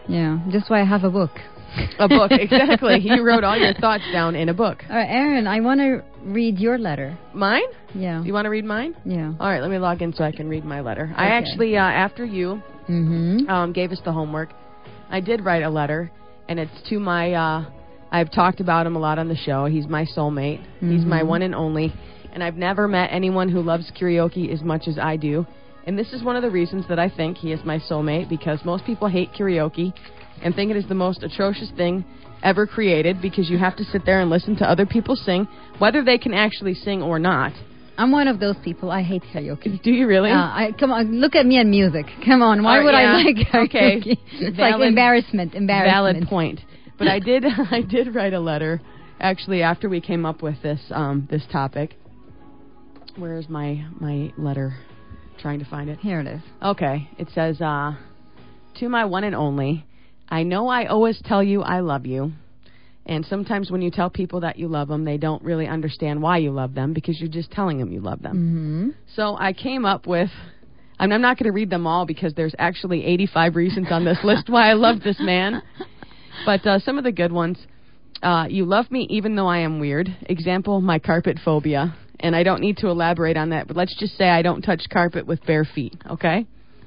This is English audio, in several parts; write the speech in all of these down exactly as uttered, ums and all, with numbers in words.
Yeah, that's why I have a book. A book, exactly. You wrote all your thoughts down in a book. All right, Aaron, I want to read your letter. Mine? Yeah. You want to read mine? Yeah. All right, let me log in so I can read my letter. Okay. I actually, uh, after you Mm-hmm. um, gave us the homework, I did write a letter, and it's to my, uh, I've talked about him a lot on the show. He's my soulmate. Mm-hmm. He's my one and only, and I've never met anyone who loves karaoke as much as I do. And this is one of the reasons that I think he is my soulmate, because most people hate karaoke and think it is the most atrocious thing ever created, because you have to sit there and listen to other people sing, whether they can actually sing or not. I'm one of those people. I hate karaoke. Do you really? Uh, I, come on, look at me and music. Come on, why uh, would yeah. I like karaoke? Okay. It's Valid, like embarrassment, embarrassment. Valid point. But I did, I did write a letter, actually, after we came up with this, um, this topic. Where is my my letter? Trying to find it. Here it is. Okay. It says, uh, to my one and only, I know I always tell you I love you. And sometimes when you tell people that you love them, they don't really understand why you love them, because you're just telling them you love them. Mm-hmm. So I came up with, and I'm not going to read them all because there's actually eighty-five reasons on this list why I love this man. But uh, some of the good ones. Uh, you love me even though I am weird. Example, my carpet phobia. And I don't need to elaborate on that, but let's just say I don't touch carpet with bare feet, okay?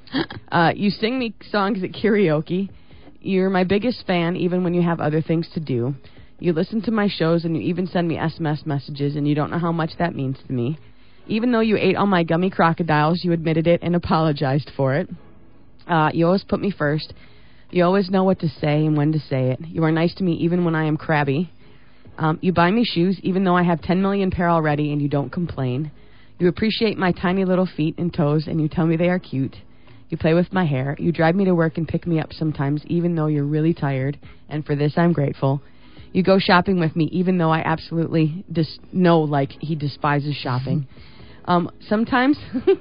Uh, you sing me songs at karaoke. You're my biggest fan even when you have other things to do. You listen to my shows and you even send me S M S messages, and you don't know how much that means to me. Even though you ate all my gummy crocodiles, you admitted it and apologized for it. Uh, you always put me first. You always know what to say and when to say it. You are nice to me even when I am crabby. Um, you buy me shoes even though I have ten million pair already, and you don't complain. You appreciate my tiny little feet and toes, and you tell me they are cute. You play with my hair. You drive me to work and pick me up sometimes even though you're really tired, and for this I'm grateful. You go shopping with me even though I absolutely dis- know, like, he despises shopping. Um, sometimes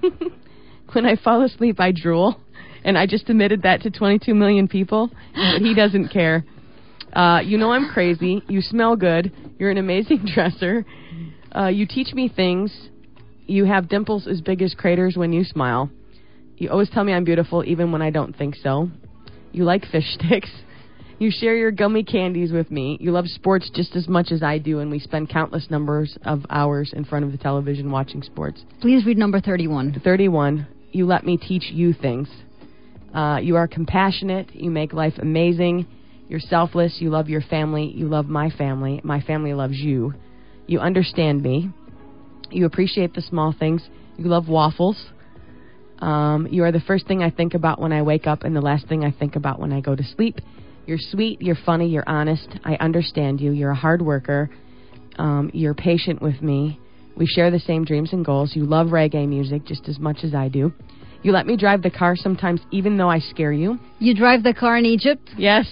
when I fall asleep I drool, and I just admitted that to twenty-two million people, but he doesn't care. Uh, you know I'm crazy. You smell good. You're an amazing dresser. Uh, you teach me things. You have dimples as big as craters when you smile. You always tell me I'm beautiful even when I don't think so. You like fish sticks. You share your gummy candies with me. You love sports just as much as I do, and we spend countless numbers of hours in front of the television watching sports. Please read number thirty-one. thirty-one. You let me teach you things. Uh, you are compassionate. You make life amazing. You're selfless. You love your family. You love my family. My family loves you. You understand me. You appreciate the small things. You love waffles. Um, you are the first thing I think about when I wake up and the last thing I think about when I go to sleep. You're sweet. You're funny. You're honest. I understand you. You're a hard worker. Um, you're patient with me. We share the same dreams and goals. You love reggae music just as much as I do. You let me drive the car sometimes even though I scare you. You drive the car in Egypt? Yes.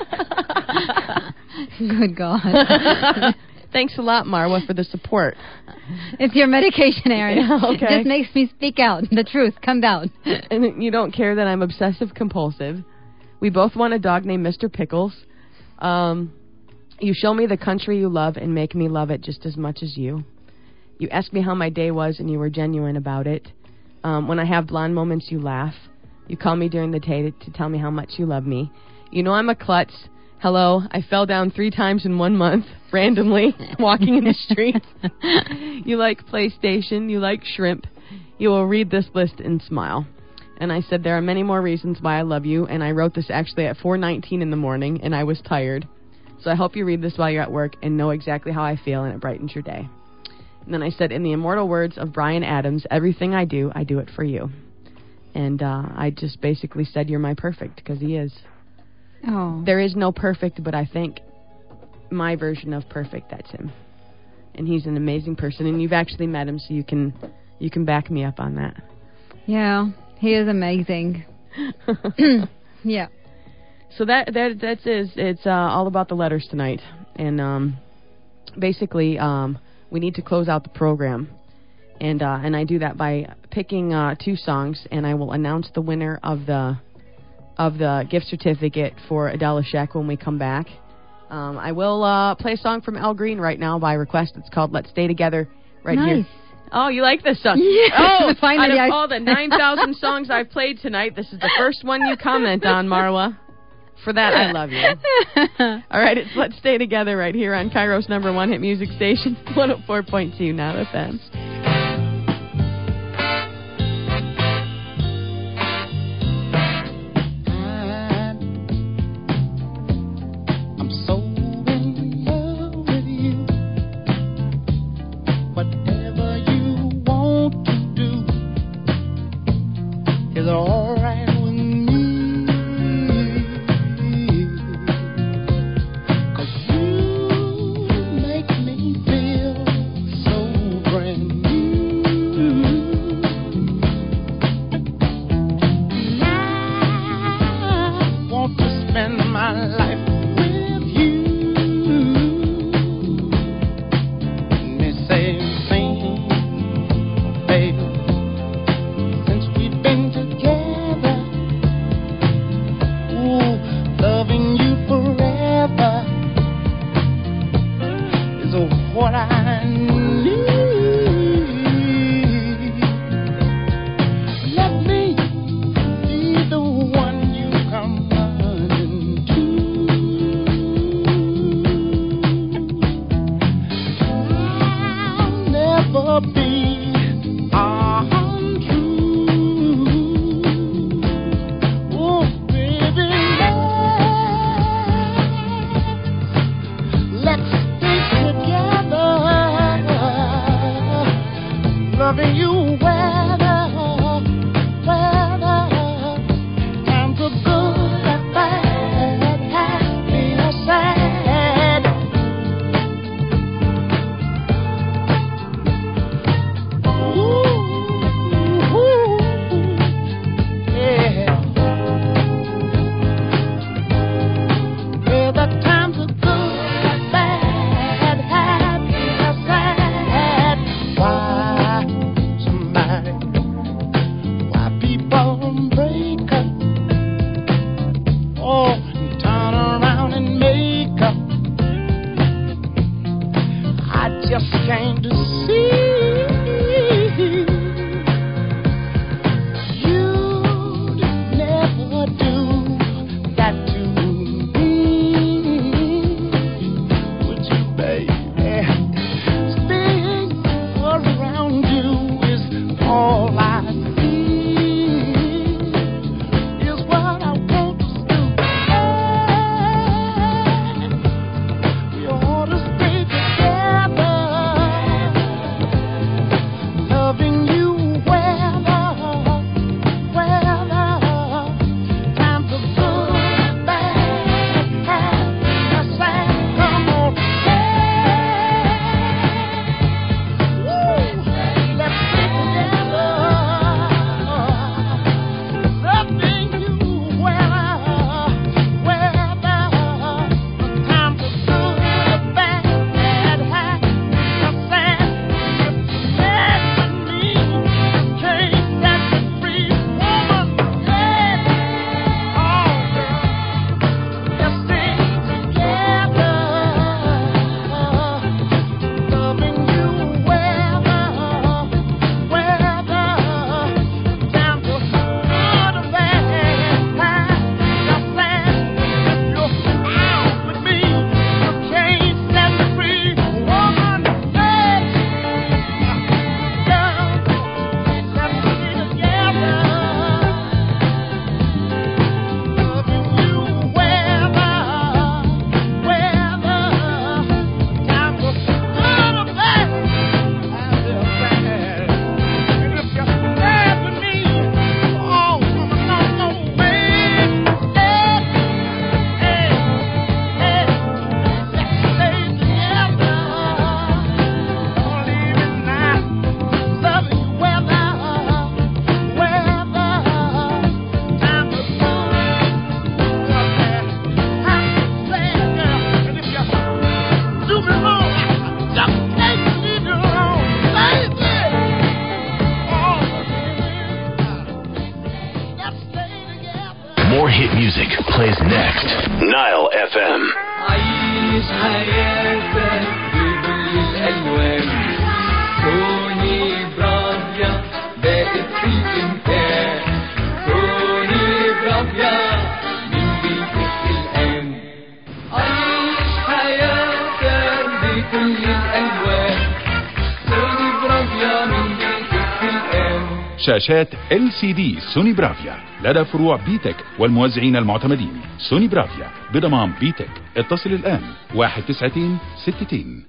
Good God. Thanks a lot, Marwa, for the support. It's your medication, Aaron. Yeah, okay. It just makes me speak out. The truth comes out. And you don't care that I'm obsessive compulsive. We both want a dog named Mister Pickles. Um, you show me the country you love and make me love it just as much as you. You ask me how my day was and you were genuine about it. Um, when I have blonde moments, you laugh. You call me during the day to, to tell me how much you love me. You know I'm a klutz. Hello, I fell down three times in one month, randomly, walking in the street. You like PlayStation. You like shrimp. You will read this list and smile. And I said, there are many more reasons why I love you. And I wrote this actually at four nineteen in the morning, and I was tired. So I hope you read this while you're at work and know exactly how I feel, and it brightens your day. And then I said, in the immortal words of Bryan Adams, everything I do, I do it for you. And uh, I just basically said, you're my perfect, because he is. Oh. There is no perfect, but I think my version of perfect, that's him. And he's an amazing person, and you've actually met him, so you can you can back me up on that. Yeah, he is amazing. Yeah. So that that that's is it's uh, all about the letters tonight, and um, basically um, we need to close out the program, and uh, and I do that by picking uh, two songs, and I will announce the winner of the of the gift certificate for Adela Sheck when we come back. Um, I will uh, play a song from Al Green right now by request. It's called "Let's Stay Together" right nice. here. Oh, you like this song? Yeah, oh, finally out of I... all the nine thousand songs I've played tonight, this is the first one you comment on, Marwa. For that, I love you. All right, it's Let's Stay Together right here on Cairo's number one hit music station, one oh four point two Now F M. More hit music plays next. Nile F M. عيش حياتك بكل الألوان، كوني برافيا بقت في الإمكان، كوني برافيا من بيتك شاشات إل سي دي سوني برافيا لدى فروع بيتك والموزعين المعتمدين. سوني برافيا بضمان بيتك. اتصل الآن واحد تسعتين ستتين.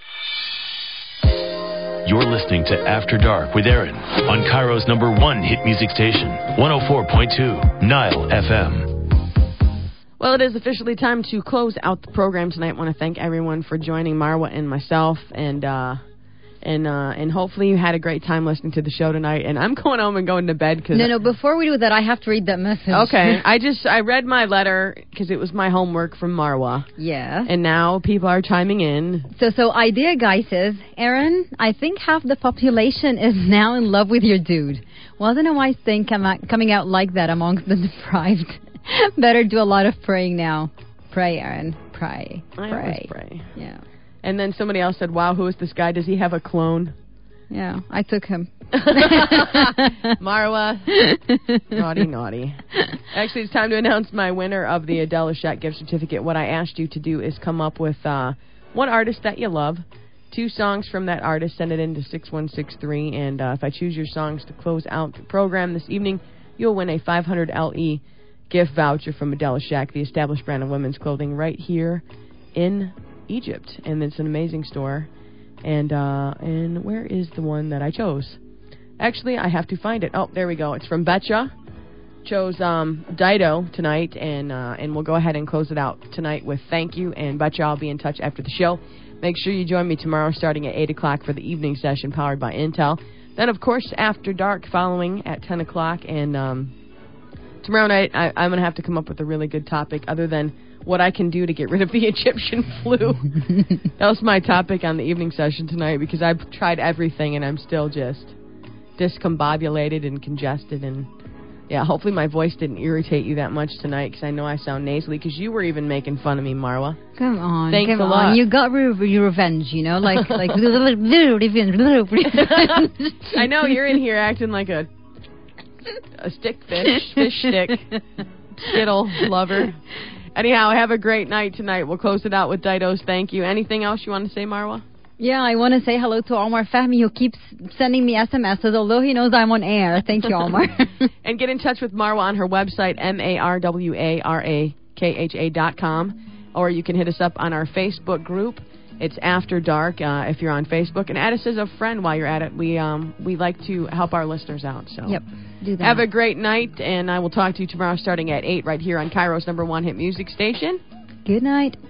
You're listening to After Dark with Aaron on Cairo's number one hit music station, one oh four point two Nile F M. Well, it is officially time to close out the program tonight. I want to thank everyone for joining Marwa and myself, and uh, and uh, and hopefully you had a great time listening to the show tonight. And I'm going home and going to bed because no, no. Before we do that, I have to read that message. Okay, I just I read my letter because it was my homework from Marwa. Yeah. And now people are chiming in. So, so Idea Guy says, Aaron, I think half the population is now in love with your dude. Wasn't a wise thing come out, coming out like that amongst the deprived. Better do a lot of praying now. Pray, Aaron. Pray. I pray. always pray. Yeah. And then somebody else said, wow, who is this guy? Does he have a clone? Yeah, I took him. Marwa. Naughty, naughty. Actually, it's time to announce my winner of the Adele Shack gift certificate. What I asked you to do is come up with uh, one artist that you love, two songs from that artist, send it in to six one six three, and uh, if I choose your songs to close out the program this evening, you'll win a five hundred L E gift voucher from Adele Shack, the established brand of women's clothing right here in Egypt. And it's an amazing store. And uh, and where is the one that I chose? Actually, I have to find it. Oh, there we go. It's from Betcha. Chose um, Dido tonight, and uh, and we'll go ahead and close it out tonight with Thank You. And Betcha, I'll be in touch after the show. Make sure you join me tomorrow starting at eight o'clock for the evening session powered by Intel. Then, of course, After Dark following at ten o'clock. And um, tomorrow night, I, I'm going to have to come up with a really good topic other than what I can do to get rid of the Egyptian flu. That was my topic on the evening session tonight because I've tried everything and I'm still just discombobulated and congested. And, yeah, hopefully my voice didn't irritate you that much tonight because I know I sound nasally because you were even making fun of me, Marwa. Come on. Thanks come a lot. on. You got re- your revenge, you know, like, like, I know you're in here acting like a a stick fish, fish stick, Skittle lover. Anyhow, have a great night tonight. We'll close it out with Dido's Thank You. Anything else you want to say, Marwa? Yeah, I want to say hello to Omar Fahmy, who keeps sending me S M Ses, although he knows I'm on air. Thank you, Omar. And get in touch with Marwa on her website, M A R W A R A K H A dot com. Or you can hit us up on our Facebook group. It's After Dark uh, if you're on Facebook. And add us as a friend while you're at it. We um we like to help our listeners out. So yep, do that. Have a great night, and I will talk to you tomorrow starting at eight right here on Cairo's number one hit music station. Good night.